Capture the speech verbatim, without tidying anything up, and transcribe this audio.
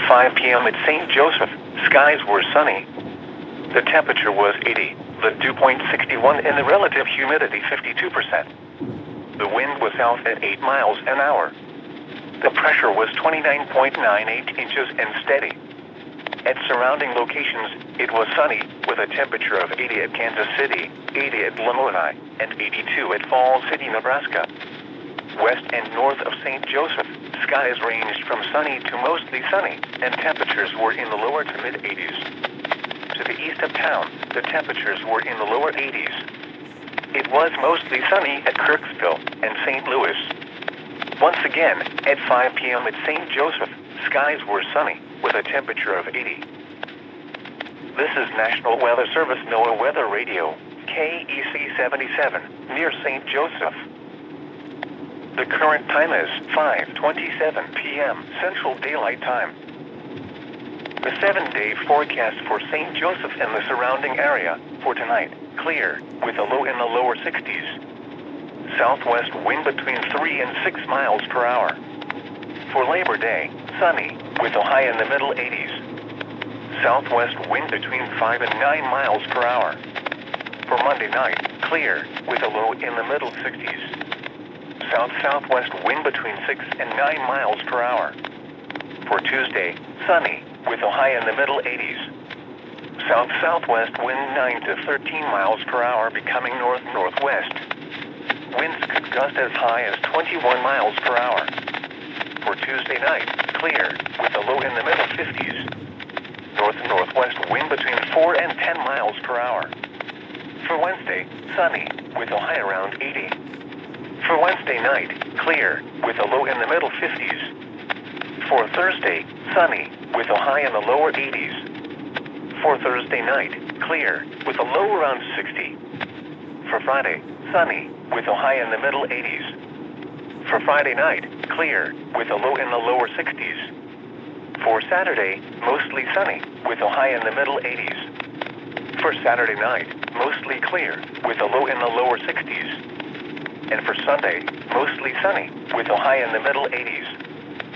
five p m at Saint Joseph, skies were sunny. The temperature was eighty, the dew point sixty-one, and the relative humidity fifty-two percent. The wind was south at eight miles an hour. The pressure was twenty-nine point nine eight inches and steady. At surrounding locations, it was sunny, with a temperature of eighty at Kansas City, eighty at Lamoni, and eighty-two at Falls City, Nebraska. West and north of Saint Joseph, skies ranged from sunny to mostly sunny, and temperatures were in the lower to mid-eighties. To the east of town, the temperatures were in the lower eighties. It was mostly sunny at Kirksville and Saint Louis. Once again, at five p m at Saint Joseph, skies were sunny, with a temperature of eighty. This is National Weather Service NOAA Weather Radio, K E C seventy-seven, near Saint Joseph. The current time is five twenty-seven p m Central Daylight Time. The seven-day forecast for Saint Joseph and the surrounding area for tonight, clear, with a low in the lower sixties. Southwest wind between three and six miles per hour. For Labor Day, sunny, with a high in the middle eighties. Southwest wind between five and nine miles per hour. For Monday night, clear, with a low in the middle sixties. South-southwest wind between six and nine miles per hour. For Tuesday, sunny, with a high in the middle eighties. South-southwest wind nine to thirteen miles per hour, becoming north-northwest. Winds could gust as high as twenty-one miles per hour. For Tuesday night, clear, with a low in the middle fifties. North-northwest wind between four and ten miles per hour. For Wednesday, sunny, with a high around eighty. For Wednesday night, clear, with a low in the middle fifties. For Thursday, sunny, with a high in the lower eighties. For Thursday night, clear, with a low around sixty. For Friday, sunny, with a high in the middle eighties. For Friday night, clear, with a low in the lower sixties. For Saturday, mostly sunny, with a high in the middle eighties. For Saturday night, mostly clear, with a low in the lower sixties. And for Sunday, mostly sunny, with a high in the middle eighties.